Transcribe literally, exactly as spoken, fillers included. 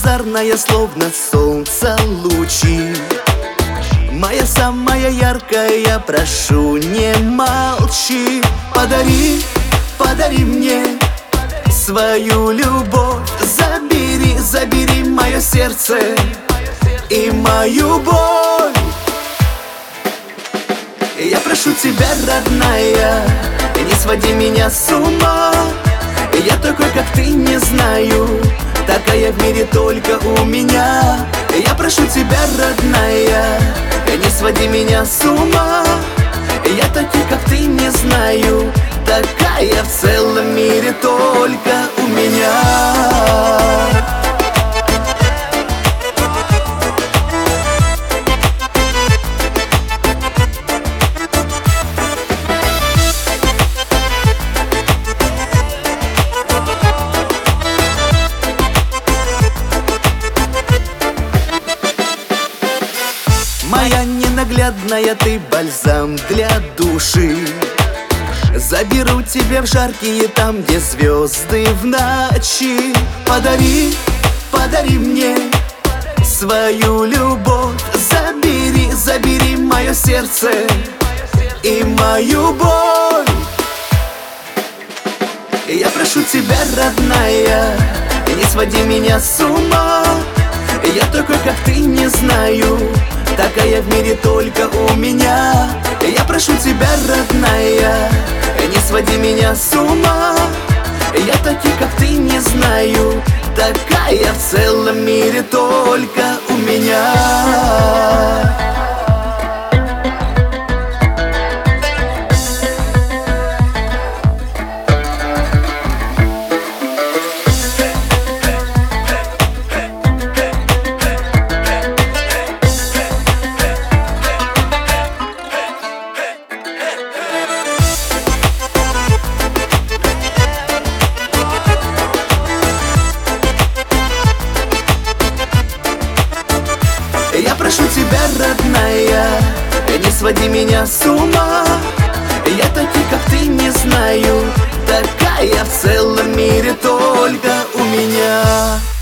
лучезарная, словно солнце лучи. Моя самая яркая, прошу, не молчи. Подари, подари мне свою любовь. Забери, забери мое сердце и мою боль. Я прошу тебя, родная, не своди меня с ума. Я такой, как ты, не знаю, такая в мире только у меня. Я прошу тебя, родная, не своди меня с ума. Я таких, как ты, не знаю, такая в целом мире только у меня. Моя ненаглядная, ты бальзам для души. Заберу тебя в жаркие, там, где звезды в ночи. Подари, подари мне свою любовь. Забери, забери мое сердце и мою боль. Я прошу тебя, родная, не своди меня с ума. Я такой, как ты, не знаю, такая в мире только у меня. Я прошу тебя, родная, не своди меня с ума. Я таких, как ты, не знаю, такая в целом мире только у меня. Я прошу тебя, родная, не своди меня с ума. Я таких, как ты, не знаю, такая в целом мире только у меня.